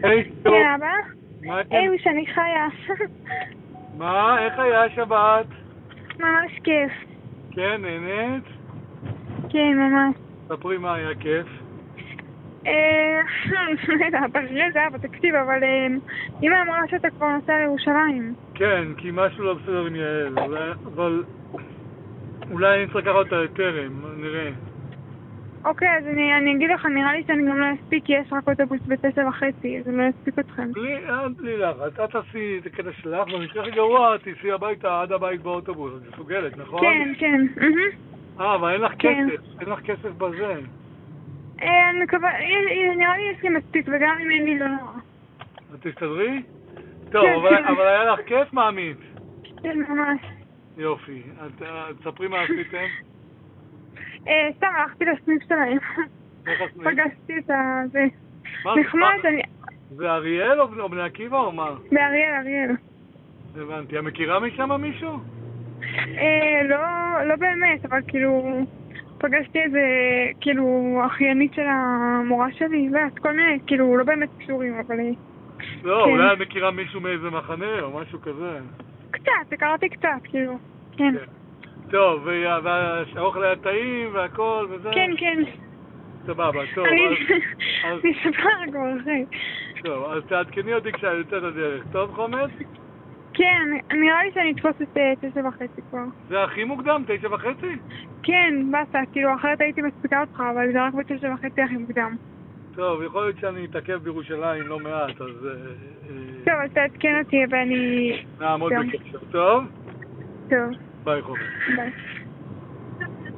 היי, טוב. כן, אבא? מה אתם? היי, שאני חיה. מה? איך היה השבת? ממש כיף. כן, נהנית? כן, ממש. ספרי מה היה כיף. לא יודע, תראה זה היה בתקציב, אבל אמא אמרה שאתה כבר נוסע לירושלים. כן, כי משהו לא בסדר עם יעל, אבל אולי אני צריך לקחת אותה לטרם, נראה. אוקיי, אז אני אגיד לך, נראה לי שאני גם לא אספיק, כי יש רק אוטובוס ב9:30, אז אני לא אספיק אתכם. בלי לחץ, את תעשי את הקטע שלך, במקרה הכי גרוע תיסעי הביתה עד הבית באוטובוס, את מסוגלת, נכון? כן, כן. אבל אין לך כן. כסף, אין לך כסף בזה. אני מקווה, נראה לי יש לי מספיק, וגם אם אין לי לא נורא. את תסתדרי? טוב, כן. אבל היה לך כיף מאמית. כן, ממש. יופי, תספרי מה עשיתם. סתם הלכתי לסניף שלהם. איך הסניף? פגשתי את זה. מה, נחמד, אני... זה אריאל או בני עקיבא או מה? באריאל, אריאל. הבנתי. את מכירה משם מישהו? לא באמת, אבל כאילו... פגשתי איזה, כאילו, אחיינית של המורה שלי, לא יודעת, כל מיני, כאילו, לא באמת קשורים, אבל... לא, כן. אולי את מכירה מישהו מאיזה מחנה או משהו כזה. קצת, הכרתי קצת, כאילו, כן. טוב, והאוכל היה טעים והכל וזה? כן, כן. סבבה, טוב. אני אספר הכל אחרי. טוב, אז תעדכני אותי כשאני יוצא לדרך. טוב, חומד? כן, נראה לי שאני אתפוס את 9:30 כבר. זה הכי מוקדם, 9:30? כן, בסה, כאילו, אחרת הייתי מספיקה אותך, אבל זה רק ב9:30 הכי מוקדם. טוב, יכול להיות שאני אתעכב בירושלים לא מעט, אז... טוב, אז תעדכן אותי ואני... נעמוד בקשר. טוב? טוב. ביי, חומד. ביי.